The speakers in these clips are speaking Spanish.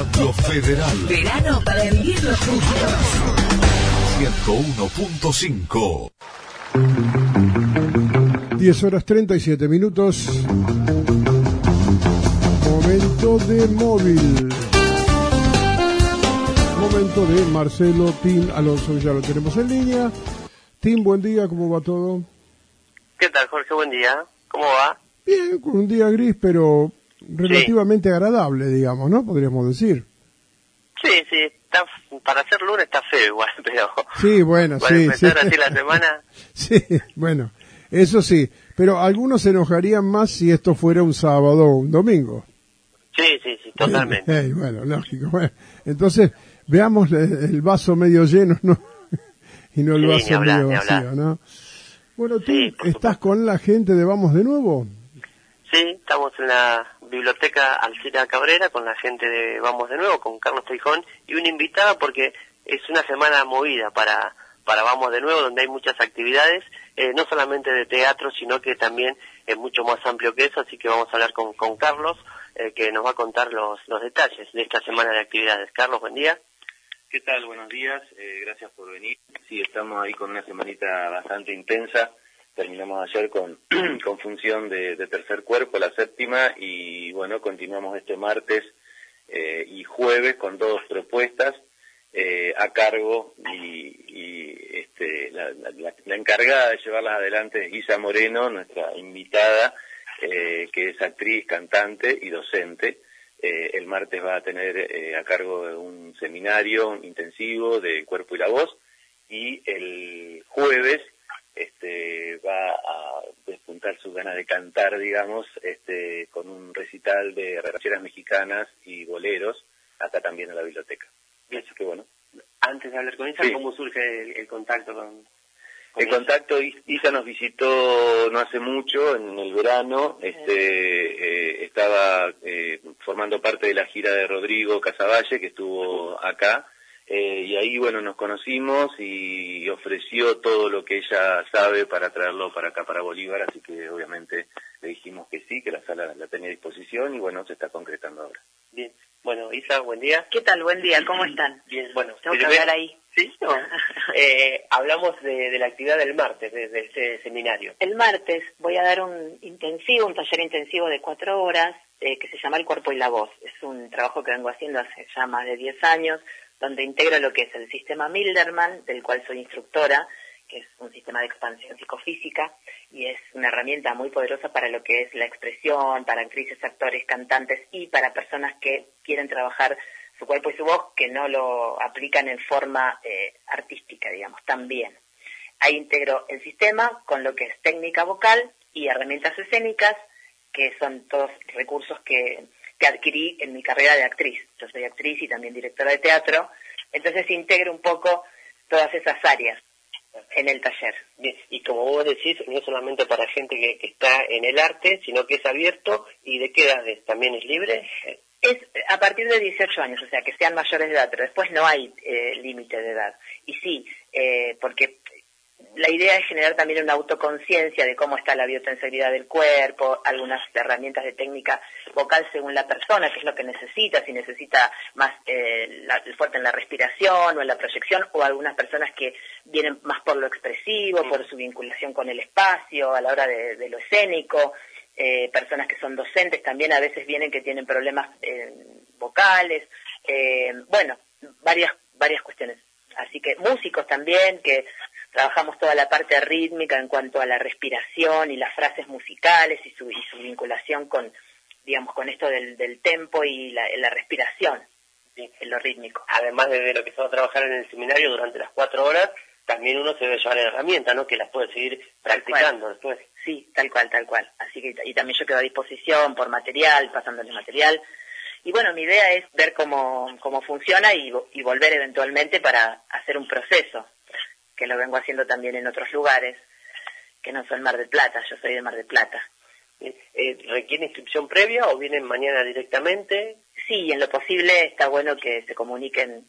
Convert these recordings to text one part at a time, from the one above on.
Radio Federal. Verano para vivirlo juntos. 101.5. 10:37. Momento de móvil. Momento de Marcelo Tim Alonso, ya lo tenemos en línea. Tim, buen día, ¿cómo va todo? ¿Qué tal, Jorge? Buen día. ¿Cómo va? Bien, con un día gris, pero relativamente agradable, digamos, ¿no? Podríamos decir. Sí, está, para ser lunes está feo igual, pero... Sí, bueno, para empezar así la semana... Sí, bueno, eso sí. Pero algunos se enojarían más si esto fuera un sábado o un domingo. Sí, totalmente. Bueno, lógico. Bueno, entonces, veamos el vaso medio lleno, ¿no? Y no el vaso medio vacío, ¿no? Bueno, tú estás con la gente de Vamos de Nuevo. Sí, estamos en la biblioteca Alcina Cabrera con la gente de Vamos de Nuevo, con Carlos Teijón y una invitada porque es una semana movida para Vamos de Nuevo, donde hay muchas actividades, no solamente de teatro, sino que también es mucho más amplio que eso, así que vamos a hablar con Carlos, que nos va a contar los detalles de esta semana de actividades. Carlos, buen día. ¿Qué tal? Buenos días, gracias por venir. Sí, estamos ahí con una semanita bastante intensa. Terminamos ayer con función de tercer cuerpo, la séptima, y bueno, continuamos este martes y jueves con 2 propuestas a cargo la encargada de llevarlas adelante es Isa Moreno, nuestra invitada, que es actriz, cantante y docente. El martes va a tener a cargo de un seminario intensivo de cuerpo y la voz, y el jueves va a despuntar sus ganas de cantar, digamos, con un recital de rancheras mexicanas y boleros, acá también en la biblioteca. Bien. Así que bueno. Antes de hablar con Isa, sí. ¿Cómo surge el contacto con el contacto? Isa nos visitó no hace mucho, en el verano, estaba formando parte de la gira de Rodrigo Casavalle, que estuvo acá, y ahí, bueno, nos conocimos y ofreció todo lo que ella sabe para traerlo para acá, para Bolívar, así que obviamente le dijimos que sí, que la sala la tenía a disposición, y bueno, se está concretando ahora. Bien. Bueno, Isa, buen día. ¿Qué tal? Buen día, ¿cómo están? Bien, bueno. Tengo que hablar ahí. Sí, no. Hablamos de la actividad del martes, de este seminario. El martes voy a dar un taller intensivo de 4 horas, que se llama El Cuerpo y la Voz. Es un trabajo que vengo haciendo hace ya más de 10 años, donde integro lo que es el sistema Milderman, del cual soy instructora, que es un sistema de expansión psicofísica, y es una herramienta muy poderosa para lo que es la expresión, para actrices, actores, cantantes y para personas que quieren trabajar su cuerpo y su voz, que no lo aplican en forma artística, digamos, también. Ahí integro el sistema con lo que es técnica vocal y herramientas escénicas, que son todos recursos que adquirí en mi carrera de actriz. Yo soy actriz y también directora de teatro, entonces integro un poco todas esas áreas en el taller. Bien, y como vos decís, no es solamente para gente que está en el arte, sino que es abierto. ¿Y de qué edades? ¿También es libre? Es a partir de 18 años, o sea, que sean mayores de edad, pero después no hay límite de edad. Y sí, porque la idea es generar también una autoconciencia de cómo está la biotensibilidad del cuerpo, algunas herramientas de técnica vocal según la persona, qué es lo que necesita, si necesita más el fuerte en la respiración o en la proyección, o algunas personas que vienen más por lo expresivo, por su vinculación con el espacio, a la hora de lo escénico. Personas que son docentes también a veces vienen que tienen problemas vocales, bueno, varias cuestiones. Así que músicos también, que trabajamos toda la parte rítmica en cuanto a la respiración y las frases musicales y su vinculación con, digamos, con esto del tempo y la respiración, ¿sí? En lo rítmico. Además de lo que se va a trabajar en el seminario durante las 4 horas, también uno se debe llevar herramientas, ¿no? Que las puede seguir practicando después. Sí, tal cual. Así que, y también yo quedo a disposición por material, pasándoles material. Y bueno, mi idea es ver cómo funciona y volver eventualmente para hacer un proceso, que lo vengo haciendo también en otros lugares, que no son Mar del Plata, yo soy de Mar del Plata. ¿Requiere inscripción previa o vienen mañana directamente? Sí, en lo posible está bueno que se comuniquen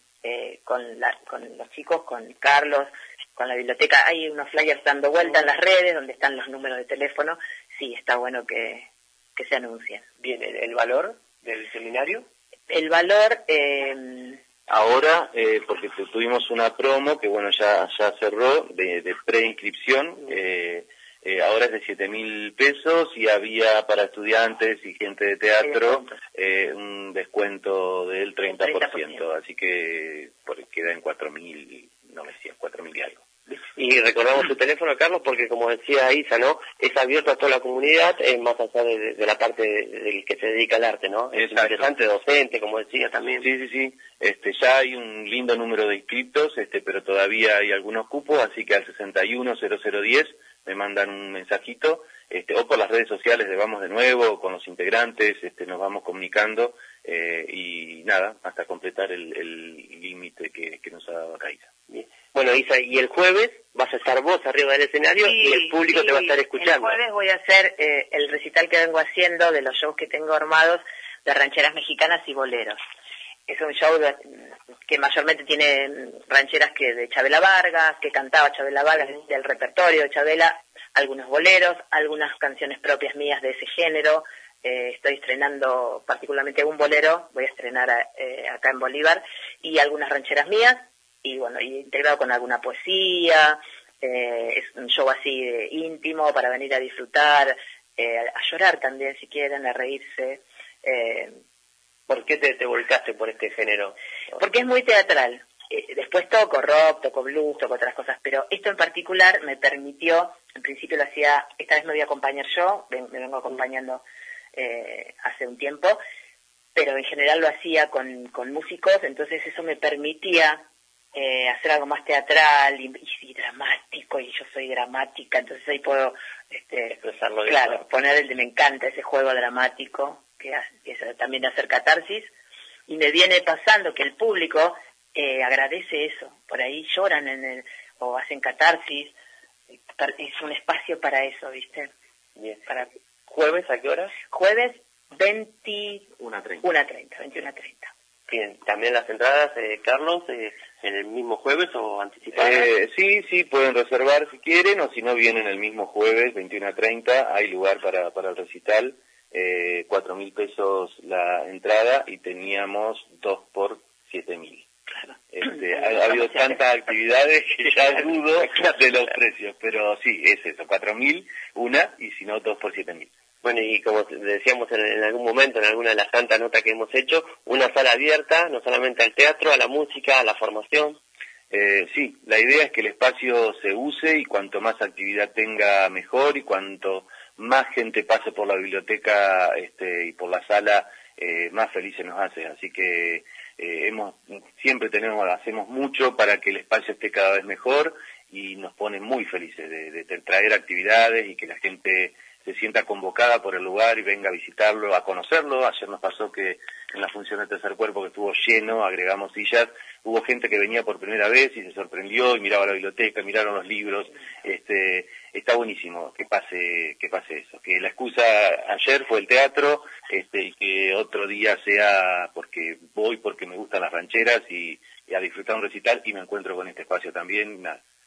con los chicos, con Carlos, con la biblioteca. Hay unos flyers dando vuelta en las redes donde están los números de teléfono. Sí, está bueno que se anuncien. Bien, ¿el valor del seminario? El valor... Ahora, porque tuvimos una promo que bueno ya cerró de preinscripción, ahora es de 7.000 pesos y había para estudiantes y gente de teatro un descuento del 30%, así que queda en 4.900, 4.000 y algo. Y recordamos tu teléfono, Carlos, porque como decía Isa, ¿no? Es abierto a toda la comunidad, más allá de la parte del que se dedica al arte, ¿no? Es interesante, docente, como decía también. Sí. Ya hay un lindo número de inscriptos, pero todavía hay algunos cupos, así que al 610010 me mandan un mensajito, o por las redes sociales de Vamos de Nuevo, con los integrantes, nos vamos comunicando, y nada, hasta completar el límite que nos ha dado acá Isa. Bien. Bueno, Isa, y el jueves vas a estar vos arriba del escenario y el público te va a estar escuchando. El jueves voy a hacer el recital que vengo haciendo de los shows que tengo armados de rancheras mexicanas y boleros. Es un show que mayormente tiene rancheras de Chabela Vargas, que cantaba Chabela Vargas, del repertorio de Chabela, algunos boleros, algunas canciones propias mías de ese género. Estoy estrenando particularmente un bolero, voy a estrenar acá en Bolívar, y algunas rancheras mías, y bueno, y integrado con alguna poesía. Es un show así íntimo para venir a disfrutar, a llorar también si quieren, a reírse. ¿Por qué te volcaste por este género? Porque es muy teatral. Después toco rock, toco blues, toco otras cosas, pero esto en particular me permitió, en principio lo hacía, esta vez me voy a acompañar yo, me vengo acompañando hace un tiempo, pero en general lo hacía con músicos, entonces eso me permitía hacer algo más teatral y dramático, y yo soy dramática, entonces ahí puedo expresarlo. Claro, me encanta ese juego dramático que es también de hacer catarsis, y me viene pasando que el público agradece eso, por ahí lloran o hacen catarsis, es un espacio para eso, ¿viste? Bien. ¿Jueves a qué hora? Jueves 21:30. Bien, también las entradas, Carlos, en el mismo jueves o anticipadas. Sí, pueden reservar si quieren, o si no vienen el mismo jueves, 21:30, hay lugar para el recital, 4.000 pesos la entrada y teníamos 2 por 7.000. Claro. Ha habido tantas actividades que ya dudo de los precios, pero sí, es eso, 4.000 una, y si no 2 por 7.000. Bueno, y como decíamos en algún momento, en alguna de las tantas notas que hemos hecho, una sala abierta, no solamente al teatro, a la música, a la formación. Sí, la idea es que el espacio se use y cuanto más actividad tenga mejor, y cuanto más gente pase por la biblioteca y por la sala, más felices nos hace. Así que hacemos mucho para que el espacio esté cada vez mejor, y nos pone muy felices de traer actividades y que la gente se sienta convocada por el lugar y venga a visitarlo, a conocerlo. Ayer nos pasó que en la función de Tercer Cuerpo, que estuvo lleno, agregamos sillas, hubo gente que venía por primera vez y se sorprendió y miraba la biblioteca, miraron los libros. Está buenísimo que pase eso, que la excusa ayer fue el teatro, y que otro día sea porque me gustan las rancheras y a disfrutar un recital, y me encuentro con este espacio también,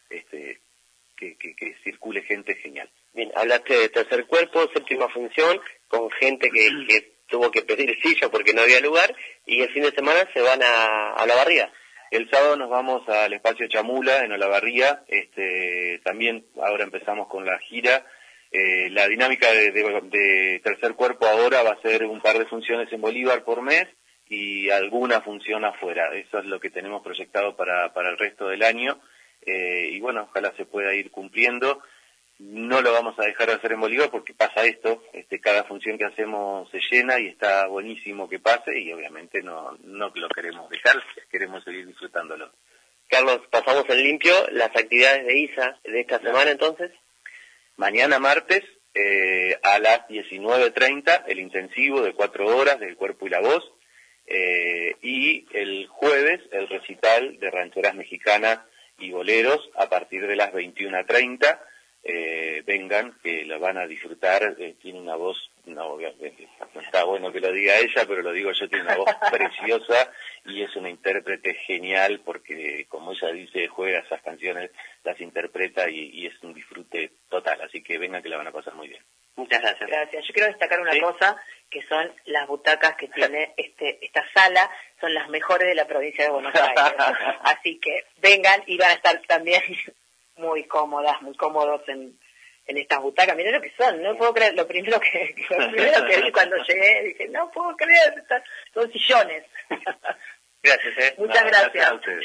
que circule gente, genial. Bien, hablaste de Tercer Cuerpo, séptima función, con gente que tuvo que pedir silla porque no había lugar, y el fin de semana se van a Olavarría. El sábado nos vamos al espacio Chamula en Olavarría. También ahora empezamos con la gira. La dinámica de Tercer Cuerpo ahora va a ser un par de funciones en Bolívar por mes y alguna función afuera. Eso es lo que tenemos proyectado para el resto del año, y bueno, ojalá se pueda ir cumpliendo. No lo vamos a dejar de hacer en Bolívar porque pasa esto, cada función que hacemos se llena y está buenísimo que pase, y obviamente no lo queremos dejar, queremos seguir disfrutándolo. Carlos, pasamos en limpio las actividades de ISA de esta semana entonces. Mañana martes a las 19:30 el intensivo de 4 horas del cuerpo y la voz, y el jueves el recital de rancheras mexicanas y boleros a partir de las 21:30. Vengan, que la van a disfrutar. Tiene una voz, no está bueno que lo diga ella, pero lo digo yo, tiene una voz preciosa y es una intérprete genial, porque como ella dice, juega esas canciones, las interpreta y es un disfrute total, así que vengan, que la van a pasar muy bien. Muchas gracias. Gracias. Yo quiero destacar una cosa, que son las butacas que tiene esta sala, son las mejores de la provincia de Buenos Aires. Así que vengan y van a estar también muy cómodos en estas butacas. Mirá lo que son, no puedo creer, lo primero que vi cuando llegué, dije, no puedo creer, son sillones. Gracias, Muchas gracias. Gracias a ustedes.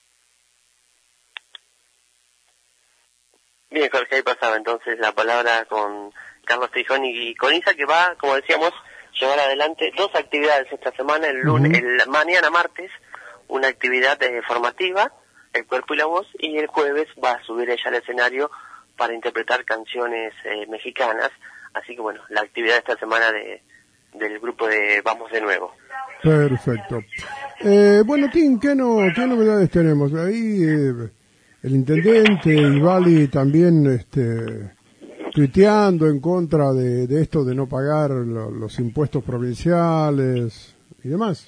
Bien, Jorge, ahí pasaba entonces la palabra con Carlos Tijón y con Isa, que va, como decíamos, llevar adelante 2 actividades esta semana. El lunes, mañana martes, una actividad formativa, el cuerpo y la voz, y el jueves va a subir ella al escenario para interpretar canciones mexicanas. Así que bueno, la actividad de esta semana del grupo de Vamos de Nuevo. Perfecto. Bueno, Tim, ¿qué novedades tenemos? Ahí el intendente y Vali también tuiteando en contra de esto de no pagar los impuestos provinciales y demás.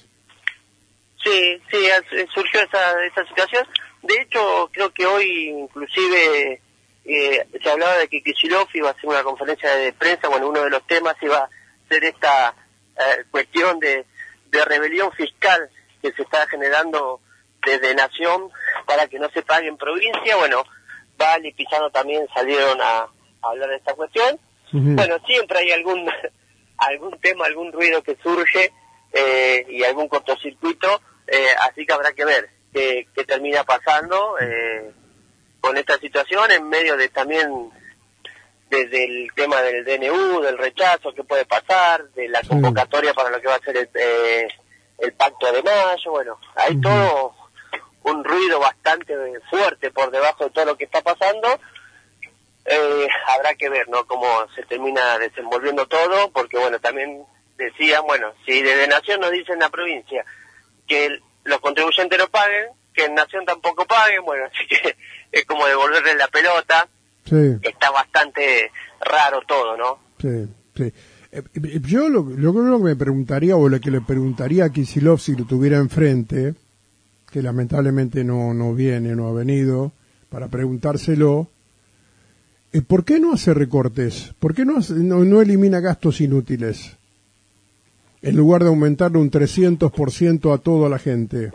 Sí, surgió esa situación. De hecho, creo que hoy inclusive se hablaba de que Kicillof iba a hacer una conferencia de prensa. Bueno, uno de los temas iba a ser esta cuestión de rebelión fiscal que se está generando desde Nación para que no se pague en provincia. Bueno, Val y Pizano también salieron a hablar de esta cuestión. Bueno, siempre hay algún tema, algún ruido que surge y algún cortocircuito, así que habrá que ver qué termina pasando con esta situación en medio de también desde el tema del DNU, del rechazo que puede pasar, de la convocatoria para lo que va a ser el pacto de mayo. Bueno, hay todo un ruido bastante fuerte por debajo de todo lo que está pasando. Habrá que ver, ¿no?, cómo se termina desenvolviendo todo, porque bueno, también decían, bueno, si desde Nación nos dicen la provincia que los contribuyentes no paguen, que en Nación tampoco paguen, bueno, así que es como devolverle la pelota. Sí. Está bastante raro todo, ¿no? Sí. Yo lo que me preguntaría, o lo que le preguntaría a Kicillof si lo tuviera enfrente, que lamentablemente no viene, no ha venido, para preguntárselo, ¿por qué no hace recortes? ¿Por qué no elimina gastos inútiles? En lugar de aumentarle un 300% a toda la gente.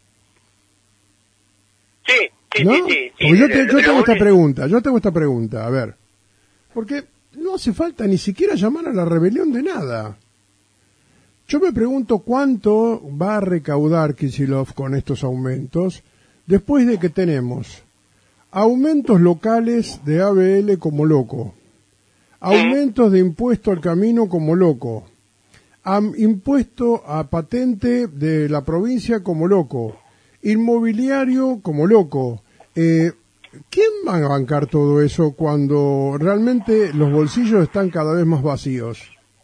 Sí. ¿No? Porque yo tengo esta pregunta, a ver. Porque no hace falta ni siquiera llamar a la rebelión de nada. Yo me pregunto cuánto va a recaudar Kicillof con estos aumentos, después de que tenemos aumentos locales de ABL como loco, aumentos de impuesto al camino como loco, impuesto a patente de la provincia como loco, inmobiliario como loco. ¿Quién va a bancar todo eso cuando realmente los bolsillos están cada vez más vacíos?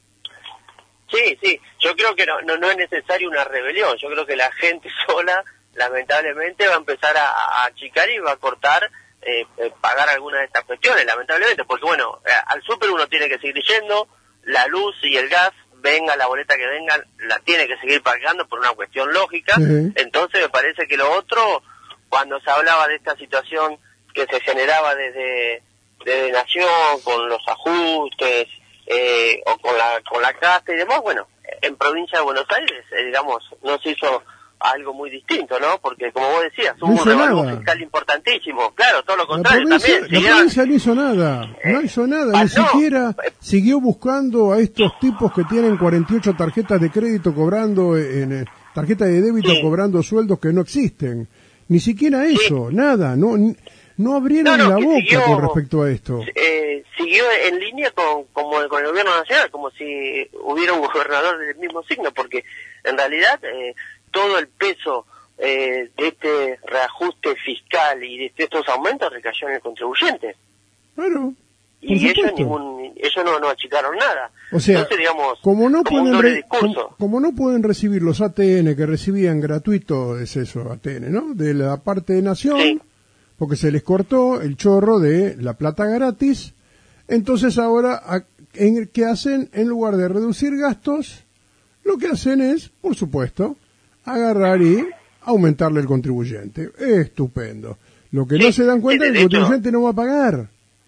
Sí, yo creo que no es necesario una rebelión. Yo creo que la gente sola, lamentablemente, va a empezar a achicar y va a cortar, pagar algunas de estas cuestiones, lamentablemente, porque bueno, al súper uno tiene que seguir yendo, la luz y el gas, venga la boleta que venga, la tiene que seguir pagando por una cuestión lógica. Entonces me parece que lo otro, cuando se hablaba de esta situación que se generaba desde Nación, con los ajustes, o con la casta y demás, bueno, en provincia de Buenos Aires, digamos, no se hizo algo muy distinto, ¿no? Porque como vos decías, hubo un revalúo fiscal importantísimo. Claro, todo lo contrario también. La provincia no hizo nada, ni siquiera siguió buscando a estos tipos que tienen 48 tarjetas de crédito cobrando, tarjeta de débito cobrando sueldos que no existen. Ni siquiera eso, nada, no abrieron la boca con respecto a esto. Siguió en línea con el gobierno nacional, como si hubiera un gobernador del mismo signo, porque en realidad todo el peso de este reajuste fiscal y de estos aumentos recayó en el contribuyente. Claro. Y ellos no achicaron nada. O sea, entonces, digamos, como no pueden pueden recibir los ATN que recibían gratuito, es eso, ATN, ¿no? De la parte de Nación, porque se les cortó el chorro de la plata gratis. Entonces ahora, ¿qué hacen? En lugar de reducir gastos, lo que hacen es, por supuesto, agarrar y aumentarle el contribuyente. Estupendo. Lo que no se dan cuenta es que el contribuyente no va a pagar.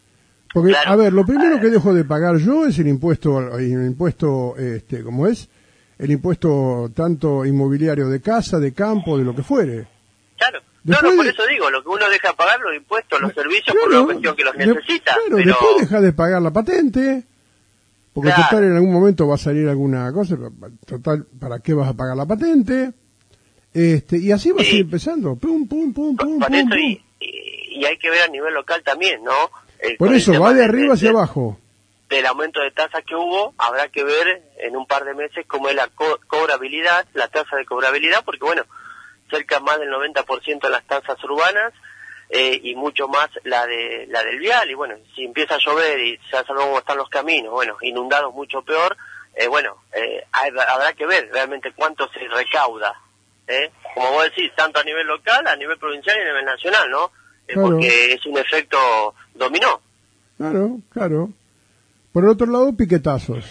Porque, Claro. a ver, lo primero que dejo de pagar yo es el impuesto, ¿cómo es? El impuesto tanto inmobiliario de casa, de campo, de lo que fuere. Claro. Después por de- eso digo, lo que uno deja de pagar, los impuestos, los servicios, por Claro, una cuestión que los de- necesita. Claro, pero después deja de pagar la patente, porque Claro. total en algún momento va a salir alguna cosa, total, ¿para qué vas a pagar la patente? Y así va a Sí. seguir empezando, pum, pum, pum, pum, por pum, eso, pum. y hay que ver a nivel local también, ¿no? Por Con el eso, tema va de arriba hacia abajo. del aumento de tasas que hubo, habrá que ver en un par de meses cómo es la cobrabilidad, la tasa de cobrabilidad, porque bueno, cerca más del 90% de las tasas urbanas y mucho más la del vial, y bueno, si empieza a llover y ya sabemos cómo están los caminos, bueno, inundados mucho peor, habrá que ver realmente cuánto se recauda, como vos decís, tanto a nivel local, a nivel provincial y a nivel nacional, ¿no? Claro. Porque es un efecto dominó. Claro, claro. Por el otro lado, piquetazos.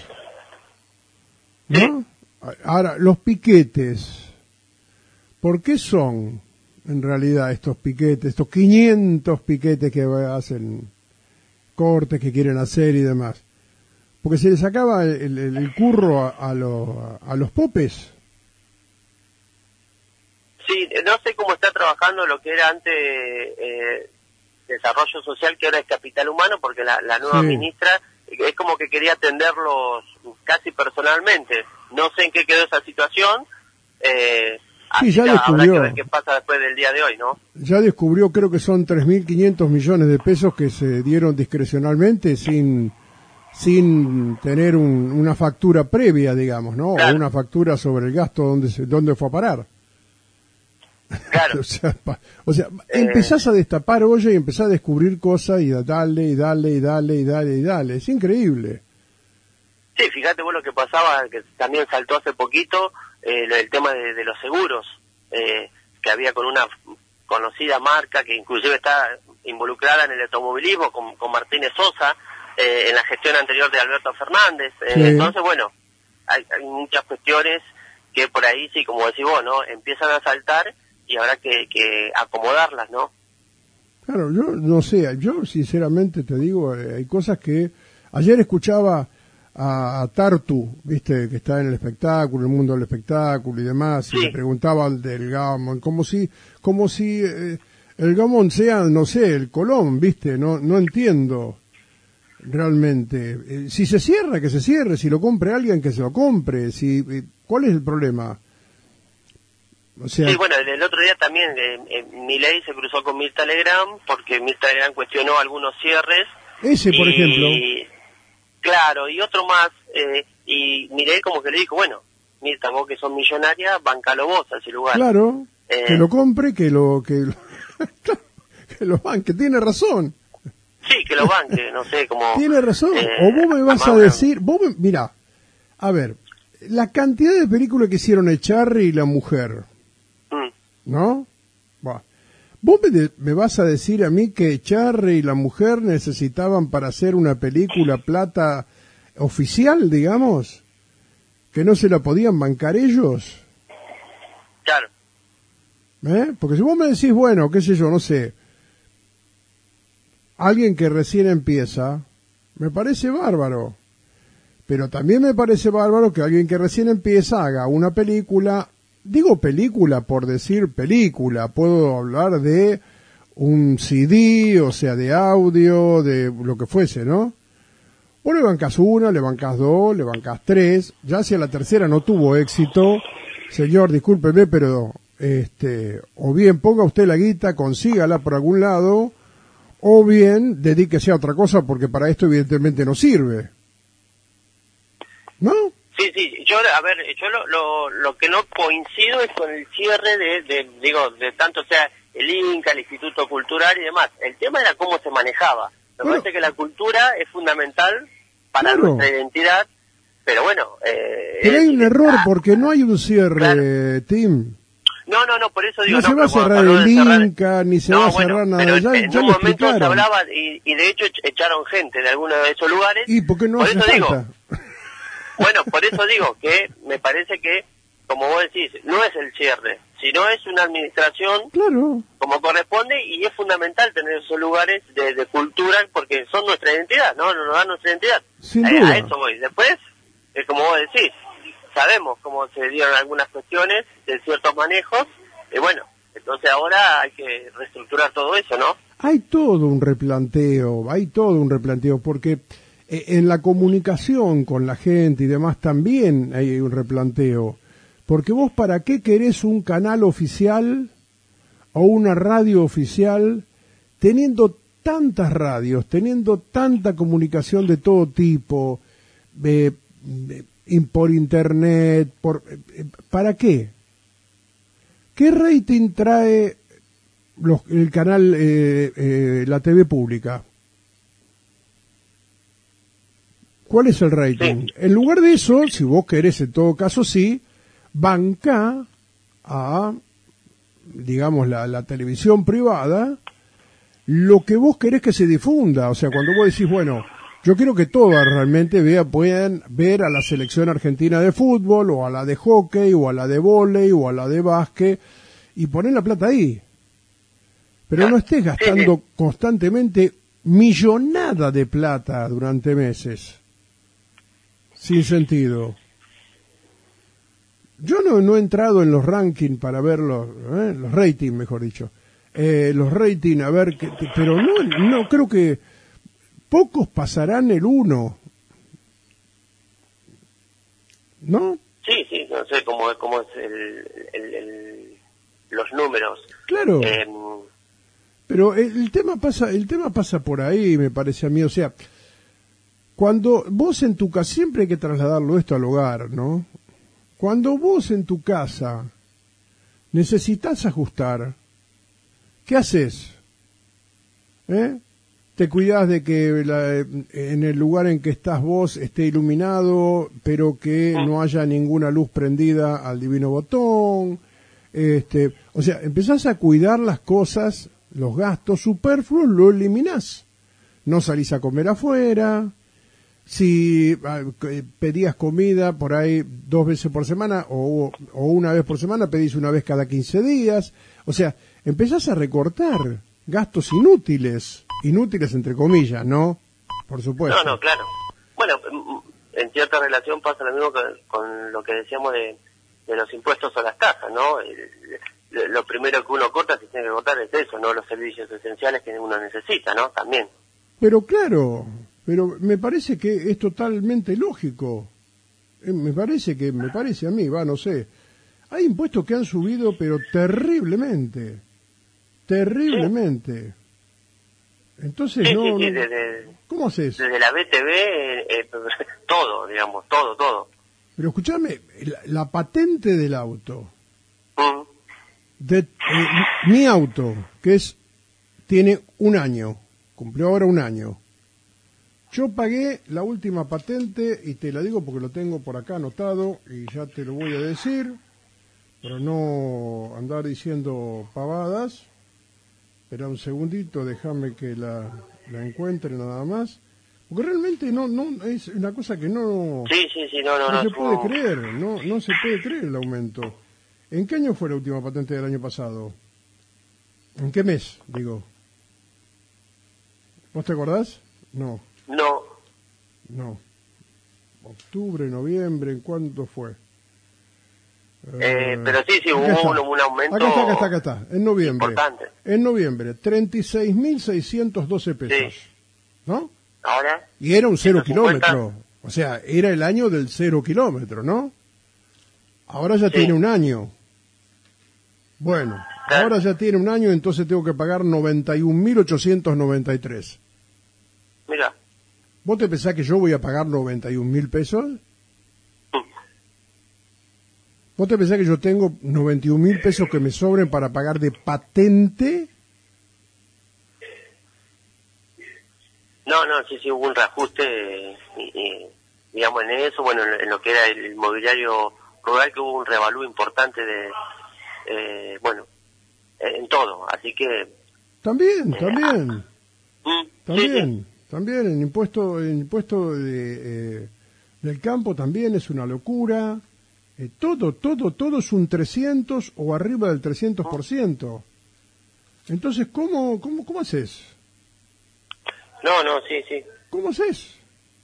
¿No? Ahora, los piquetes. ¿Por qué son, en realidad, estos piquetes, estos 500 piquetes que hacen cortes que quieren hacer y demás? Porque se les acaba el curro a los popes. Sí, no sé cómo está trabajando lo que era antes desarrollo social, que ahora es capital humano, porque la nueva Sí. ministra es como que quería atenderlos casi personalmente. No sé en qué quedó esa situación. Así ya que habrá descubrió. que ver qué pasa después del día de hoy, ¿no? Ya descubrió, creo que son 3.500 millones de pesos que se dieron discrecionalmente sin tener una factura previa, digamos, ¿no? Claro. O una factura sobre el gasto donde fue a parar. Claro. o sea, empezás a destapar olla y empezás a descubrir cosas y darle. Es increíble. Sí, fíjate vos lo que pasaba, que también saltó hace poquito, el tema de los seguros, que había con una conocida marca que inclusive está involucrada en el automovilismo, con Martínez Sosa, en la gestión anterior de Alberto Fernández. Sí. Entonces, bueno, hay muchas cuestiones que por ahí, sí, como decís vos, ¿no? Empiezan a saltar y habrá que acomodarlas, ¿no? Claro, yo no sé, yo sinceramente te digo, hay cosas que... Ayer escuchaba a Tartu, viste, que está en el espectáculo, el mundo del espectáculo y demás, y Sí. le preguntaban del Gamón, como si el Gamón sea, no sé, el Colón, viste, no entiendo realmente. Si se cierra, que se cierre, si lo compre alguien, que se lo compre, ¿cuál es el problema? O sea, Sí, bueno, el otro día también Milei se cruzó con Mirta Legrand, porque Mirta Legrand cuestionó algunos cierres. ese, por y, ejemplo, Claro, y otro más, y Milei como que le dijo, bueno, Mirta, vos que sos millonaria, bancalo vos a ese lugar. claro, Eh, que lo compre, que lo banque, tiene razón. Sí, que lo banque, no sé, como... Tiene razón. O vos me vas a Maura. decir, mirá, a ver, la cantidad de películas que hicieron Echarri y la mujer, Mm, ¿no? Buah. Vos me vas a decir a mí que Echarri y la mujer necesitaban para hacer una película plata oficial, digamos, que no se la podían bancar ellos, claro, Porque si vos me decís, bueno, qué sé yo, no sé, alguien que recién empieza, me parece bárbaro. Pero también me parece bárbaro que alguien que recién empieza haga una película, digo película por decir película, puedo hablar de un CD, o sea, de audio, de lo que fuese, ¿no? Vos le bancás una, le bancás dos, le bancás tres, ya si a la tercera no tuvo éxito, señor, discúlpeme, pero, o bien ponga usted la guita, consígala por algún lado, o bien dedíquese a otra cosa porque para esto evidentemente no sirve. ¿No? sí, yo, a ver, yo lo que no coincido es con el cierre de tanto sea el INCA, el Instituto Cultural y demás. El tema era cómo se manejaba. Me Bueno. parece que la cultura es fundamental para Claro. nuestra identidad, pero bueno... Pero hay un error porque no hay un cierre, Tim. No, por eso digo... No se va a pero cuando cerrar habló el de cerrar- Inca, ni se No, va a bueno, cerrar nada. pero Ya, en ya un lo momento se explicaron. hablaba y de hecho echaron gente de alguno de esos lugares. ¿Y por qué no por hace eso digo, falta? Bueno, por eso digo que me parece que, como vos decís, no es el cierre, sino es una administración Claro. como corresponde, y es fundamental tener esos lugares de cultura porque son nuestra identidad, ¿no? Nos dan nuestra identidad. Sin duda. A eso voy. Después, como vos decís, sabemos cómo se dieron algunas cuestiones de ciertos manejos, y bueno, entonces ahora hay que reestructurar todo eso, ¿no? Hay todo un replanteo, porque en la comunicación con la gente y demás también hay un replanteo. Porque vos, ¿para qué querés un canal oficial o una radio oficial teniendo tantas radios, teniendo tanta comunicación de todo tipo, por internet, ¿para qué? ¿Qué rating trae el canal, la TV pública? ¿Cuál es el rating? Sí. En lugar de eso, si vos querés, en todo caso sí, banca a, digamos, la televisión privada, lo que vos querés que se difunda. O sea, cuando vos decís, bueno, yo quiero que todas realmente puedan ver a la selección argentina de fútbol, o a la de hockey, o a la de vóley, o a la de básquet, y poner la plata ahí. Pero no estés gastando constantemente millonada de plata durante meses. Sin sentido. Yo no he entrado en los rankings para ver los ratings, mejor dicho. Los ratings, a ver, pero no creo que pocos pasarán el 1. ¿No? Sí, no sé cómo es los números. Claro. Pero el tema pasa por ahí, me parece a mí. O sea, cuando vos en tu casa, siempre hay que trasladarlo esto al hogar, ¿no? Cuando vos en tu casa necesitas ajustar, ¿qué haces? Te cuidás de que en el lugar en que estás vos esté iluminado, pero que no haya ninguna luz prendida al divino botón. O sea, empezás a cuidar las cosas, los gastos superfluos, lo eliminás. No salís a comer afuera. Si pedías comida por ahí 2 veces por semana o una vez por semana, pedís una vez cada 15 días. O sea, empezás a recortar gastos inútiles entre comillas, ¿no? Por supuesto. No, claro. Bueno, en cierta relación pasa lo mismo con lo que decíamos de los impuestos a las tasas, ¿no? Lo primero que uno corta, si tiene que cortar, es eso, ¿no? Los servicios esenciales que uno necesita, ¿no? También. Pero claro, me parece que es totalmente lógico. Me parece a mí, no sé. Hay impuestos que han subido, pero terriblemente. Sí. Entonces sí, no, ¿cómo haces? Desde la BTV, todo, digamos, todo. Pero escúchame, la patente del auto, mi auto, tiene 1 año, cumplió ahora 1 año. Yo pagué la última patente, y te la digo porque lo tengo por acá anotado, y ya te lo voy a decir, pero no andar diciendo pavadas. Espera un segundito, déjame que la encuentre nada más. Porque realmente no es una cosa que no... Sí, no se puede creer, no se puede creer el aumento. ¿En qué año fue la última patente del año pasado? ¿En qué mes, digo? ¿Vos te acordás? No. Octubre, noviembre, ¿en cuánto fue? Pero sí, hubo un aumento. Acá está, en noviembre. Importante. En noviembre, 36.612 pesos. Sí. ¿No? Ahora. Y era un 0 kilómetro. O sea, era el año del 0 kilómetro, ¿no? Ahora ya tiene 1 año. Bueno, ahora ya tiene 1 año, entonces tengo que pagar 91.893. Mira. ¿Vos te pensás que yo voy a pagar 91.000 pesos? ¿Vos te pensás que yo tengo 91.000 pesos que me sobren para pagar de patente? No, sí hubo un reajuste, digamos, en eso, bueno, en lo que era el mobiliario rural, que hubo un revalú importante en todo, así que... También, el impuesto del campo también es una locura. Todo es un 300 o arriba del 300%. Entonces, ¿cómo haces? No, sí. ¿Cómo haces?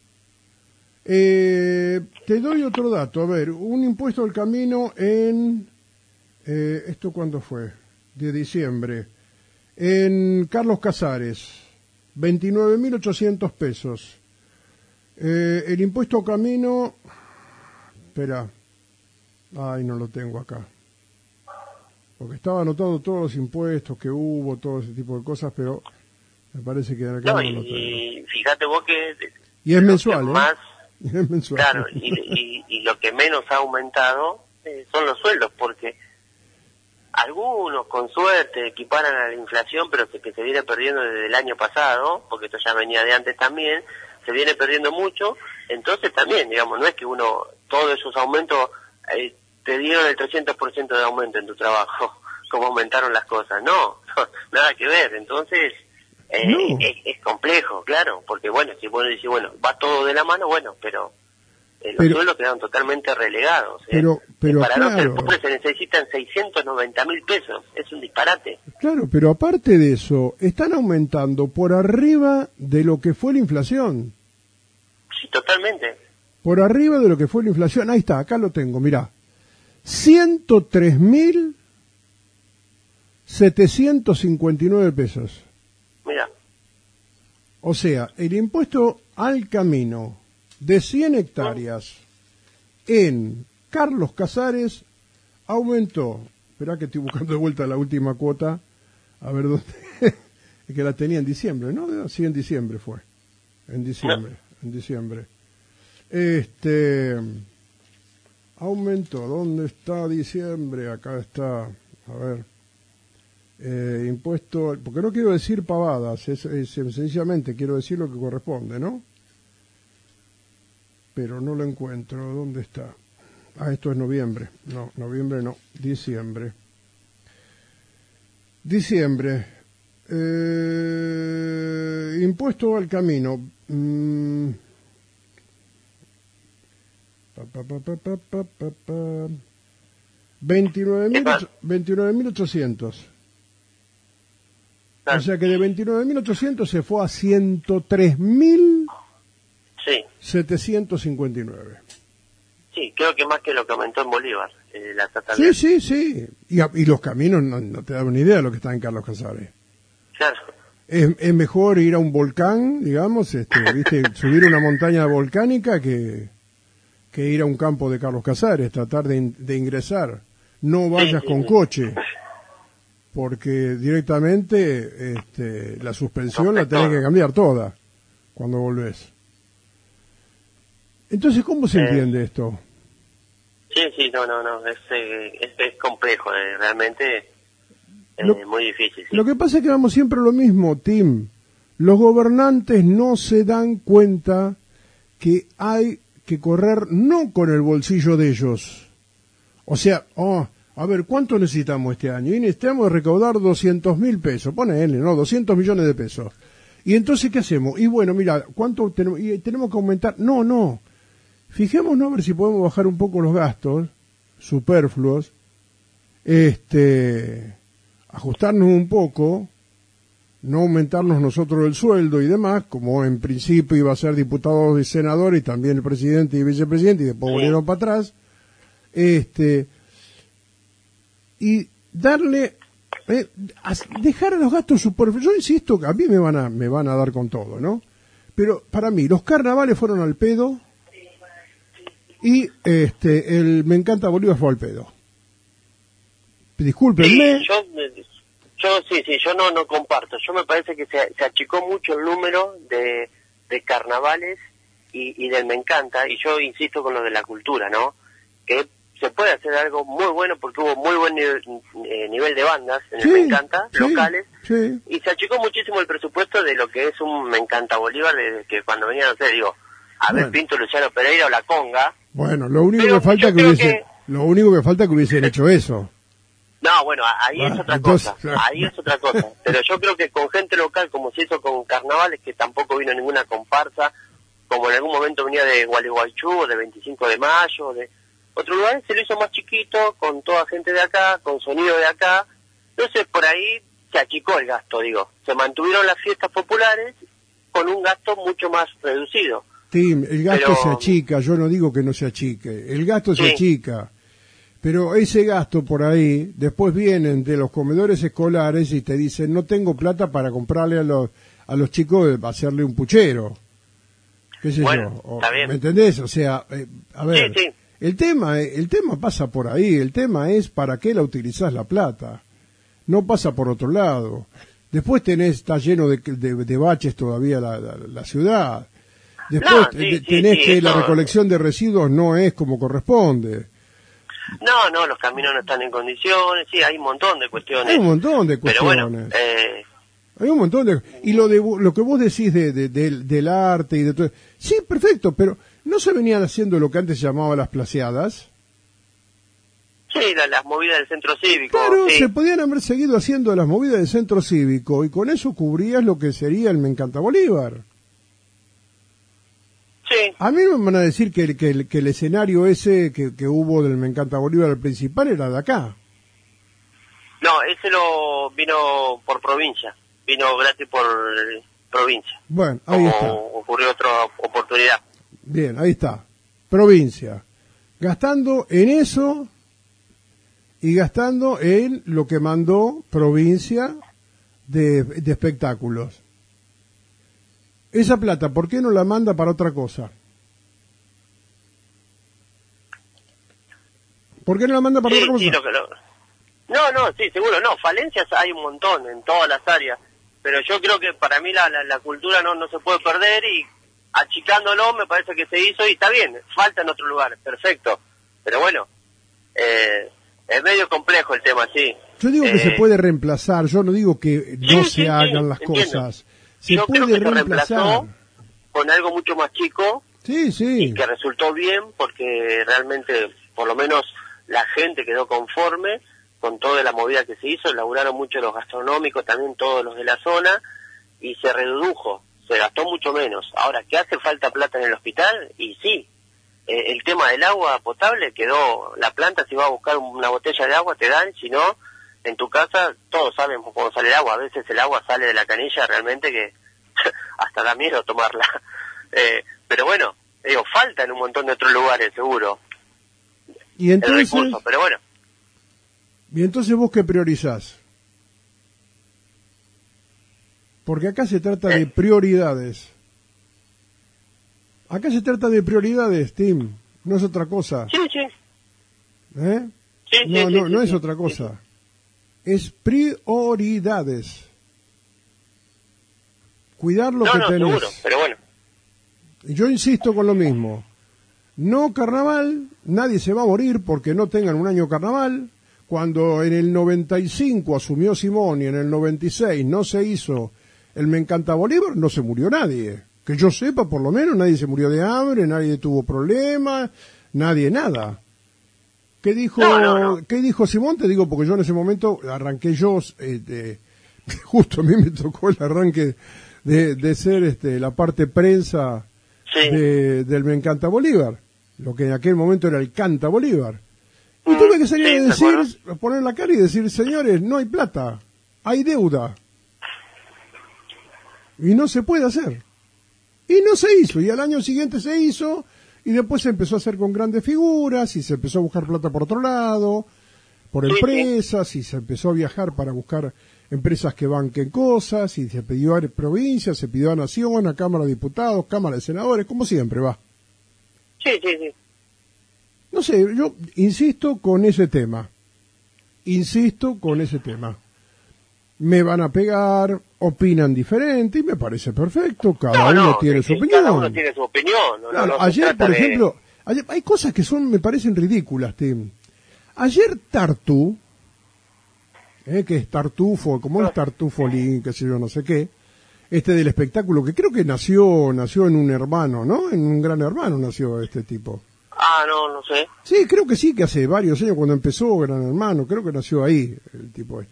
Te doy otro dato. A ver, un impuesto al camino en... ¿esto cuándo fue? De diciembre. En Carlos Casares, 29.800 pesos. El impuesto al camino... Espera. Ay, no lo tengo acá. Porque estaba anotado todos los impuestos que hubo, todo ese tipo de cosas, pero me parece que acá no lo tengo. Y fíjate vos que... Y es mensual, ¿eh? Más, es mensual. claro, y lo que menos ha aumentado son los sueldos, porque algunos con suerte equiparan a la inflación, pero que se viene perdiendo desde el año pasado, porque esto ya venía de antes también, se viene perdiendo mucho, entonces también, digamos, no es que todos esos aumentos... te dieron el 300% de aumento en tu trabajo, como aumentaron las cosas. No, nada que ver. Entonces, No. es complejo, claro, porque bueno, si uno dice, bueno, va todo de la mano, bueno, pero los sueldos quedaron totalmente relegados. Pero para no ser claro. pobres se necesitan 690.000 pesos, es un disparate. Claro, pero aparte de eso, están aumentando por arriba de lo que fue la inflación. Sí, totalmente. Por arriba de lo que fue la inflación. Ahí está, acá lo tengo, mirá. 103.759 pesos. Mira, O sea, el impuesto al camino de 100 hectáreas en Carlos Casares aumentó. Esperá que estoy buscando de vuelta la última cuota. A ver dónde. Es que la tenía en diciembre, ¿no? Sí, en diciembre fue. En diciembre. Aumentó. ¿Dónde está diciembre? Acá está. A ver. Impuesto, porque no quiero decir pavadas, sencillamente quiero decir lo que corresponde, ¿no? Pero no lo encuentro. ¿Dónde está? Ah, esto es noviembre. No, noviembre no. Diciembre. Impuesto al camino. 29.800. O sea que de 29.800 se fue a 103.759. sí, creo que más que lo que aumentó en Bolívar, la totalidad. Sí. Y los caminos no te dan una idea de lo que está en Carlos Casares. Claro. Es mejor ir a un volcán, digamos, ¿viste? Subir una montaña volcánica que ir a un campo de Carlos Casares, tratar de ingresar. No vayas con coche, porque directamente la suspensión la tenés que cambiar toda cuando volvés. Entonces, ¿cómo se entiende esto? Sí, no, es complejo, realmente muy difícil. Sí. Lo que pasa es que vamos siempre a lo mismo, Tim. Los gobernantes no se dan cuenta que hay que correr no con el bolsillo de ellos. O sea, a ver, ¿cuánto necesitamos este año? Y necesitamos recaudar 200.000 pesos, ponele, ¿no? 200 millones de pesos. Y entonces, ¿qué hacemos? Y bueno, mira, ¿cuánto tenemos? Y tenemos que aumentar. No. Fijémonos a ver si podemos bajar un poco los gastos superfluos, ajustarnos un poco, no aumentarnos nosotros el sueldo y demás, como en principio iba a ser diputados y senadores y también el presidente y vicepresidente, y después volvieron para atrás, y darle, dejar los gastos superfluos. Yo insisto que a mí me van a dar con todo, ¿no? Pero para mí, los carnavales fueron al pedo, y el Me Encanta Bolívar fue al pedo. Discúlpenme. Sí, yo no comparto. Yo me parece que se achicó mucho el número de carnavales y del Me Encanta, y yo insisto con lo de la cultura, ¿no? Que se puede hacer algo muy bueno porque hubo muy buen nivel de bandas en el Me Encanta, locales, y se achicó muchísimo el presupuesto de lo que es un Me Encanta Bolívar, desde que cuando venía, no sé, digo, a ver, Pinto, Luciano Pereira o La Conga. Bueno, lo único que falta es que hubiesen hecho eso. No, bueno, ahí es otra cosa. Pero yo creo que con gente local, como se hizo con carnavales, que tampoco vino ninguna comparsa, como en algún momento venía de Gualeguaychú, o de 25 de Mayo, de otros lugares, se lo hizo más chiquito, con toda gente de acá, con sonido de acá. Entonces, por ahí se achicó el gasto, digo. Se mantuvieron las fiestas populares con un gasto mucho más reducido. Tim, el gasto Pero- se achica, yo no digo que no se achique, el gasto se Sí. achica, pero ese gasto por ahí, después vienen de los comedores escolares y te dicen, no tengo plata para comprarle a los chicos, hacerle un puchero, qué sé Bueno, yo, está bien. ¿me entendés? O sea, a ver, Sí, sí. el tema pasa por ahí, el tema es para qué la utilizás la plata, no pasa por otro lado. Después está lleno de baches todavía la ciudad. Después No, sí, tenés sí, que la eso- recolección de residuos no es como corresponde. No, los caminos no están en condiciones, sí, hay un montón de cuestiones. Hay un montón de Pero cuestiones. bueno, Hay un montón de... Y lo que vos decís del arte y de todo... Sí, perfecto, pero ¿no se venían haciendo lo que antes se llamaba las placeadas? sí, las movidas del centro cívico, Claro, sí. se podían haber seguido haciendo las movidas del centro cívico y con eso cubrías lo que sería el Me Encanta Bolívar. Sí, A mí me van a decir que el escenario ese que hubo del Me Encanta Bolívar, el principal, era de acá. no, ese lo vino por provincia, vino gratis por provincia. Bueno, ahí como está. ocurrió otra oportunidad. Bien, ahí está. Provincia. Gastando en eso y gastando en lo que mandó provincia de espectáculos. Esa plata, ¿por qué no la manda para otra cosa? ¿Por qué no la manda para Sí, otra cosa? sí, No, sí, seguro, no, falencias hay un montón en todas las áreas, pero yo creo que para mí la cultura no se puede perder y achicándolo me parece que se hizo y está bien, falta en otro lugar, perfecto, pero bueno, es medio complejo el tema, sí. Yo digo que se puede reemplazar, yo no digo que no sí, se sí, hagan las entiendo. cosas. Se Yo creo puede que se reemplazar. reemplazó con algo mucho más chico Sí, sí. y que resultó bien porque realmente por lo menos la gente quedó conforme con toda la movida que se hizo, laburaron mucho los gastronómicos, también todos los de la zona y se redujo, se gastó mucho menos. Ahora, ¿qué hace falta plata en el hospital? Y sí, el tema del agua potable quedó, la planta si va a buscar una botella de agua te dan, si no, en tu casa todos saben cómo sale el agua, a veces el agua sale de la canilla realmente que hasta da miedo tomarla. Pero bueno, digo, falta en un montón de otros lugares seguro Y el entonces, recurso, pero bueno. ¿vos qué priorizás? Porque acá se trata de prioridades. Acá se trata de prioridades, Tim. No es otra cosa. Sí, sí. ¿Eh? Sí, No, sí, no, sí, no sí, es sí, otra sí, cosa. Es prioridades. Cuidar lo No, que no, tenés. seguro, pero bueno. Y yo insisto con lo mismo. No carnaval, nadie se va a morir porque no tengan un año carnaval. Cuando en el 95 asumió Simón y en el 96 no se hizo el Me Encanta Bolívar, no se murió nadie. Que yo sepa, por lo menos, nadie se murió de hambre, nadie tuvo problemas, nadie nada. ¿Qué dijo, No. ¿Qué dijo Simón? Te digo, porque yo en ese momento arranqué justo a mí me tocó el arranque de ser la parte prensa Sí. del Me Encanta Bolívar, lo que en aquel momento era el Canta Bolívar. Y tuve que salir sí, a me decir, acuerdo. a poner la cara y decir, señores, no hay plata, hay deuda. Y no se puede hacer. Y no se hizo, y al año siguiente se hizo, y después se empezó a hacer con grandes figuras, y se empezó a buscar plata por otro lado, por Sí, empresas, y se empezó a viajar para buscar empresas que banquen cosas, y se pidió a provincias, se pidió a Nación, a Cámara de Diputados, Cámara de Senadores, como siempre va. Sí, sí, sí. No sé, yo insisto con ese tema. Me van a pegar, opinan diferente y me parece perfecto. Cada uno tiene su opinión. Cada uno tiene su opinión. No, Claro, no se ayer, trata por de- ejemplo, hay cosas que me parecen ridículas, Tim. Ayer Tartú, que es Tartufo, como es Tartufolín, qué sé yo, no sé qué, del espectáculo, que creo que nació en un hermano, ¿no? En un Gran Hermano nació este tipo. Ah, no sé. Sí, creo que sí, que hace varios años cuando empezó Gran Hermano, creo que nació ahí el tipo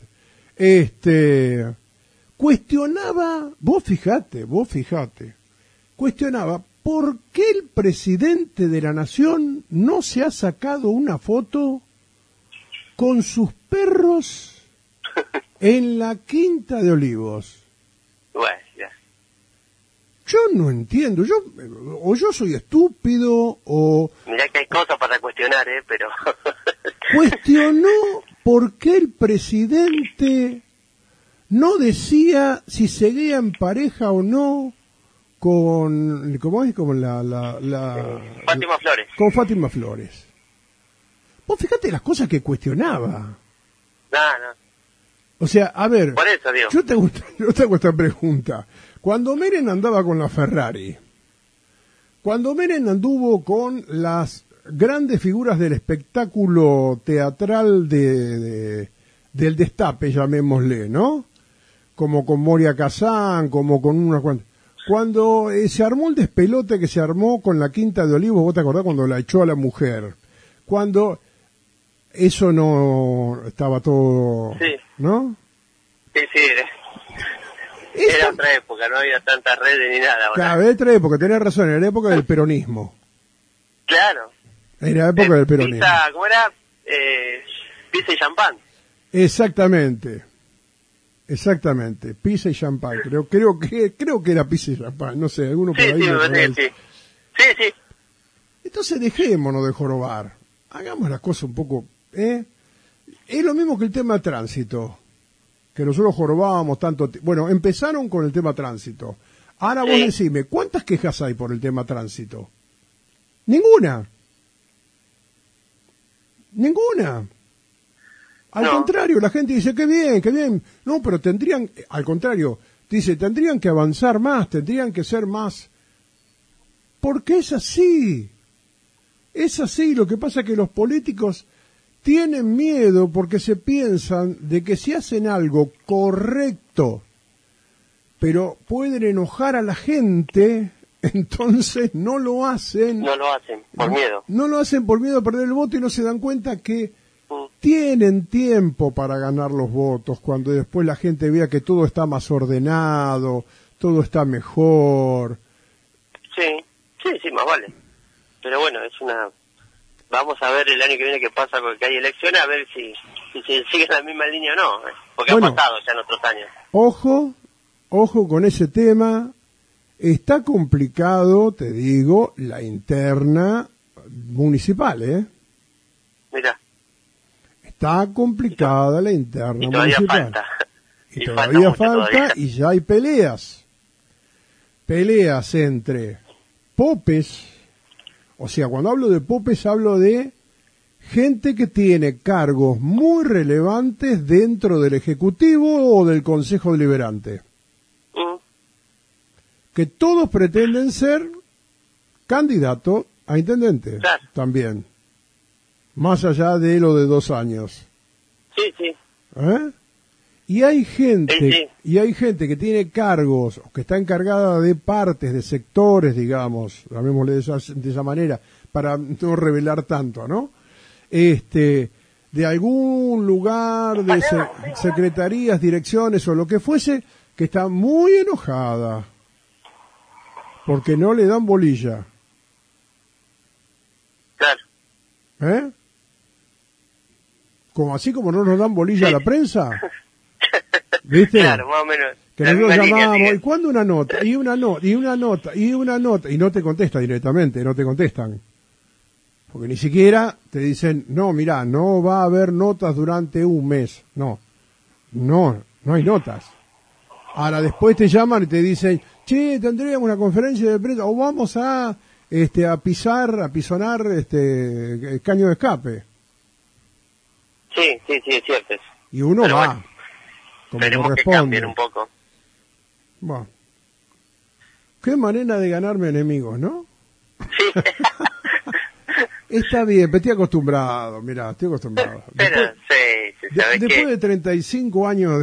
cuestionaba, vos fijate, cuestionaba por qué el presidente de la nación no se ha sacado una foto con sus perros en la Quinta de Olivos. Bueno, ya. Yo no entiendo, o yo soy estúpido, o Mirá que hay cosas para cuestionar, pero... cuestionó por qué el presidente no decía si seguía en pareja o no con, ¿cómo es? Como Fátima Flores. con Fátima Flores. Vos fíjate las cosas que cuestionaba. No. O sea, a ver, Por eso, digo. yo te hago esta pregunta. Cuando Menem andaba con la Ferrari, cuando Menem anduvo con las grandes figuras del espectáculo teatral del destape, llamémosle, ¿no? Como con Moria Kazán, como con una cuanta. Cuando se armó el despelote que se armó con la Quinta de Olivos, ¿vos te acordás cuando la echó a la mujer? Cuando eso no estaba todo, Sí. ¿no? Sí, era otra época, no había tantas redes ni nada. Claro, era otra época, tenés razón, era la época del peronismo. Claro. Era la época del peronismo. ¿Cómo era? Pizza y champán. Exactamente, pizza y champán, creo que era pizza y champán, no sé, alguno por Sí, ahí. sí, me parece que sí. Sí. Entonces dejémonos de jorobar, hagamos las cosas un poco, Es lo mismo que el tema tránsito, que nosotros jorobábamos tanto, bueno, empezaron con el tema tránsito, ahora vos decime, ¿cuántas quejas hay por el tema tránsito? Ninguna. Al contrario, la gente dice, qué bien. No, pero al contrario, dice, tendrían que avanzar más, tendrían que ser más. Porque es así. Lo que pasa es que los políticos tienen miedo porque se piensan de que si hacen algo correcto, pero pueden enojar a la gente, entonces no lo hacen. No lo hacen, por miedo. No lo hacen por miedo a perder el voto y no se dan cuenta que tienen tiempo para ganar los votos cuando después la gente vea que todo está más ordenado, todo está mejor. Sí, más vale. Pero bueno, vamos a ver el año que viene qué pasa porque hay elecciones, a ver si se sigue en la misma línea o no, porque ha pasado ya en otros años. Ojo con ese tema. Está complicado, te digo, la interna municipal, Mira. Está complicada la interna municipal. Y todavía falta, y ya hay peleas. Peleas entre popes, o sea, cuando hablo de popes hablo de gente que tiene cargos muy relevantes dentro del Ejecutivo o del Consejo Deliberante. Que todos pretenden ser candidatos a intendente, claro. También. Más allá de lo de 2 años. Sí. Y hay gente, que tiene cargos, que está encargada de partes, de sectores, digamos, llamémosle de esa manera, para no revelar tanto, ¿no? De algún lugar, de secretarías, direcciones o lo que fuese, que está muy enojada, porque no le dan bolilla. Claro. Así como no nos dan bolilla a la prensa. ¿Viste? Claro, más o menos. Que nosotros llamábamos, ¿y cuándo una nota? Y una nota, y no te contesta directamente, no te contestan. Porque ni siquiera te dicen, no, mirá, no va a haber notas durante un mes. No hay notas. Ahora después te llaman y te dicen, che, tendríamos una conferencia de prensa, o vamos a apisonar el caño de escape. Sí, es cierto. Y uno pero va, bueno, como esperemos corresponde. que cambien un poco. Bueno, qué manera de ganarme enemigos, ¿no? Sí. Está bien, pero estoy acostumbrado, mirá, estoy acostumbrado. Pero, después de 35 años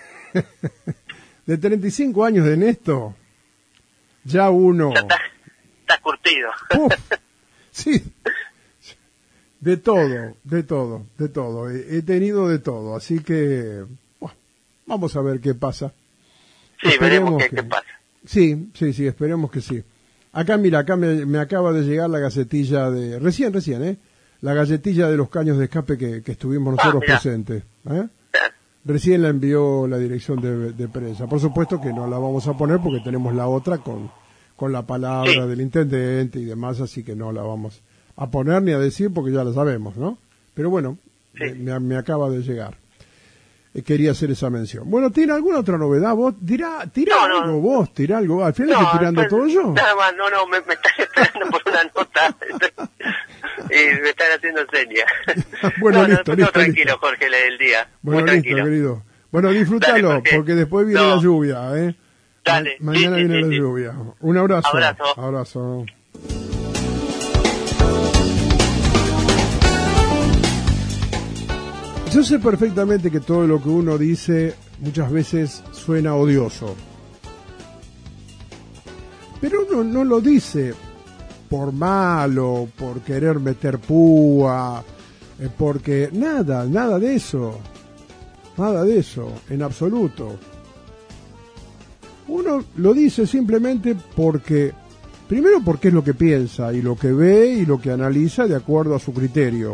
de 35 años de Néstor, ya uno... Ya está curtido. Sí, de todo. He tenido de todo, así que bueno, vamos a ver qué pasa. Sí, veremos qué pasa. Sí, esperemos que sí. Acá me acaba de llegar la gacetilla de... Recién, la gacetilla de los caños de escape que estuvimos nosotros presentes. Recién la envió la dirección de prensa. Por supuesto que no la vamos a poner porque tenemos la otra con la palabra del intendente y demás, así que no la vamos a poner ni a decir porque ya la sabemos, ¿no? Pero bueno, me acaba de llegar. Quería hacer esa mención. Bueno, ¿tiene alguna otra novedad? ¿Vos tirá algo vos? ¿Tirá algo? Al final estoy tirando todo yo. Nada más, me están esperando por una nota. Y me están haciendo señas. Bueno, listo. Tranquilo, Jorge, el día. Bueno, muy listo, tranquilo. querido. Bueno, disfrútalo, Dale, porque después viene la lluvia, ¿eh? Dale. Mañana viene la lluvia. Un abrazo. Abrazo. Yo sé perfectamente que todo lo que uno dice muchas veces suena odioso. Pero uno no lo dice por malo, por querer meter púa, porque nada de eso, en absoluto. Uno lo dice simplemente primero porque es lo que piensa y lo que ve y lo que analiza de acuerdo a su criterio.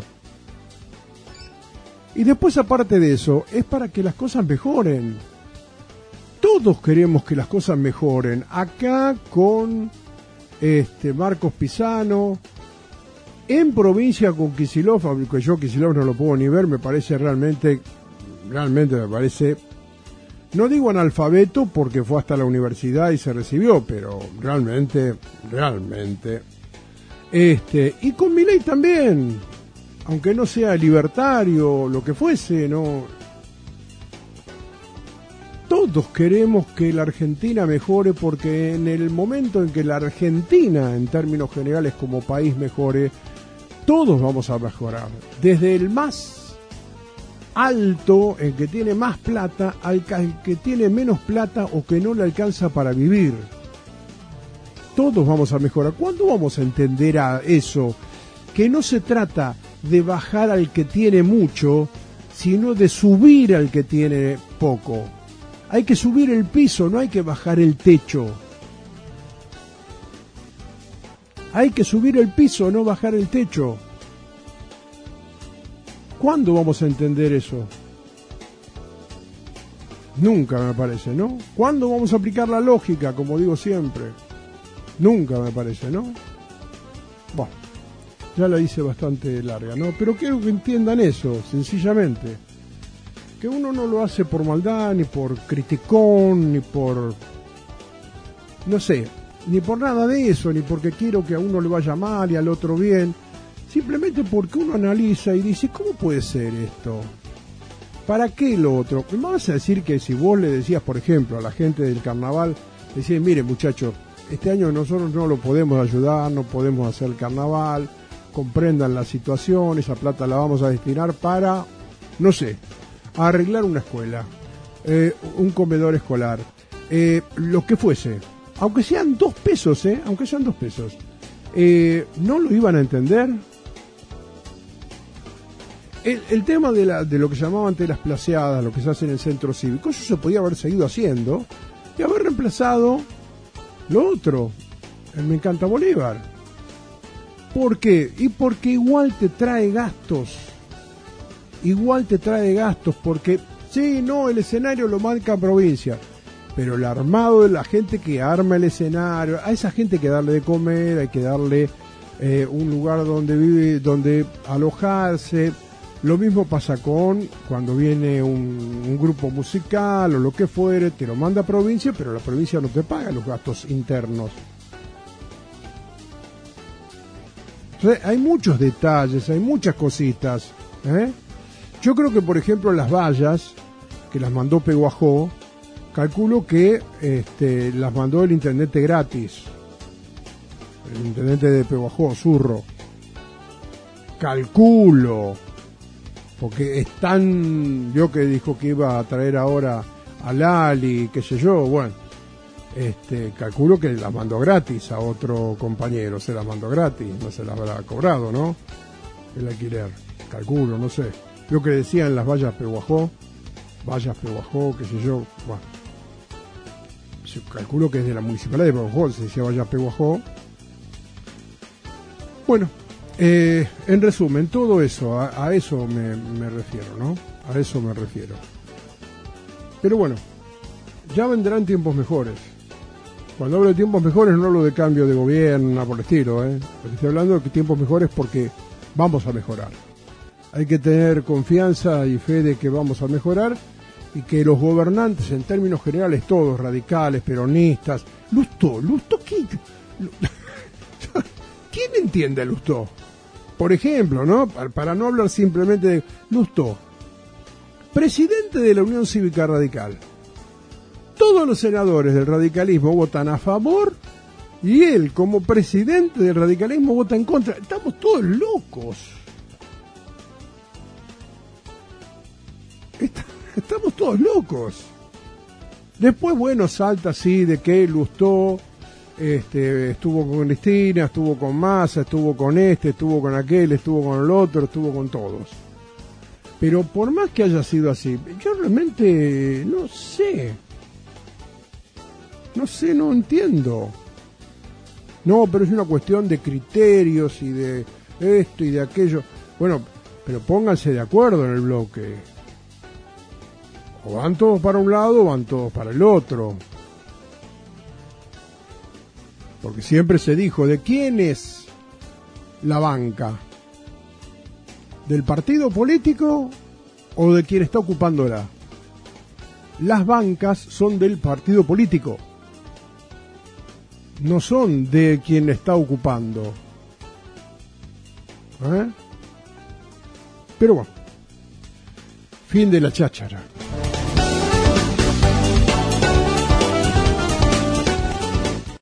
Y después, aparte de eso, es para que las cosas mejoren. Todos queremos que las cosas mejoren. Acá con Marcos Pisano, en provincia con Kicillof, aunque yo Kicillof no lo puedo ni ver, me parece realmente me parece, no digo analfabeto porque fue hasta la universidad y se recibió, pero realmente, y con Milei también, aunque no sea libertario, lo que fuese, no. Todos queremos que la Argentina mejore porque en el momento en que la Argentina, en términos generales como país, mejore, todos vamos a mejorar. Desde el más alto, el que tiene más plata, al que tiene menos plata o que no le alcanza para vivir. Todos vamos a mejorar. ¿Cuándo vamos a entender a eso? Que no se trata de bajar al que tiene mucho, sino de subir al que tiene poco. Hay que subir el piso, no hay que bajar el techo. Hay que subir el piso, no bajar el techo. ¿Cuándo vamos a entender eso? Nunca, me parece, ¿no? ¿Cuándo vamos a aplicar la lógica, como digo siempre? Nunca, me parece, ¿no? Bueno, ya la hice bastante larga, ¿no? Pero quiero que entiendan eso, sencillamente. Que uno no lo hace por maldad, ni por criticón, ni por... no sé, ni por nada de eso, ni porque quiero que a uno le vaya mal y al otro bien. Simplemente porque uno analiza y dice, ¿cómo puede ser esto? ¿Para qué lo otro? Me vas a decir que si vos le decías, por ejemplo, a la gente del carnaval, decís, mire muchachos, este año nosotros no lo podemos ayudar, no podemos hacer el carnaval, comprendan la situación, esa plata la vamos a destinar para, no sé, a arreglar una escuela, un comedor escolar, lo que fuese, aunque sean 2 pesos, aunque sean 2 pesos, ¿no lo iban a entender? El tema de lo que llamaban antes las placeadas, lo que se hace en el centro cívico, eso se podía haber seguido haciendo y haber reemplazado lo otro, el Me Encanta Bolívar. ¿Por qué? Y porque igual te trae gastos, porque sí, no, el escenario lo marca provincia, pero el armado de la gente que arma el escenario, a esa gente hay que darle de comer, hay que darle un lugar donde vive, donde alojarse. Lo mismo pasa cuando viene un grupo musical o lo que fuere, te lo manda a provincia, pero la provincia no te paga los gastos internos. Entonces, hay muchos detalles, hay muchas cositas. Yo creo que, por ejemplo, las vallas, que las mandó Peguajó, calculo que las mandó el intendente gratis. El intendente de Peguajó, Zurro. Calculo. Porque vio que dijo que iba a traer ahora a Lali, qué sé yo, bueno, calculo que la mandó gratis a otro compañero, se la mandó gratis, no se la habrá cobrado, ¿no? El alquiler, calculo, no sé. Vio que decían las vallas Peguajó, qué sé yo, bueno. Calculo que es de la municipalidad de Peguajó, se decía vallas Peguajó. Bueno. En resumen, todo eso, a eso me refiero, ¿no? A eso me refiero. Pero bueno, ya vendrán tiempos mejores. Cuando hablo de tiempos mejores no hablo de cambio de gobierno, nada por el estilo, Lo que estoy hablando de que tiempos mejores porque vamos a mejorar. Hay que tener confianza y fe de que vamos a mejorar y que los gobernantes, en términos generales, todos, radicales, peronistas, Lustó, ¿quién entiende a Lustó? Por ejemplo, ¿no? Para no hablar simplemente de Lustó, presidente de la Unión Cívica Radical. Todos los senadores del radicalismo votan a favor y él, como presidente del radicalismo, vota en contra. Estamos todos locos. Estamos todos locos. Después, bueno, salta así de que Lustó estuvo con Cristina, estuvo con Massa, estuvo con estuvo con aquel, estuvo con el otro, estuvo con todos. Pero por más que haya sido así, yo realmente no sé, no entiendo. No, pero es una cuestión de criterios y de esto y de aquello. Bueno, pero pónganse de acuerdo en el bloque. O van todos para un lado o van todos para el otro. Porque siempre se dijo, ¿de quién es la banca? ¿Del partido político o de quien está ocupándola? Las bancas son del partido político, no son de quien la está ocupando. Pero bueno, fin de la cháchara.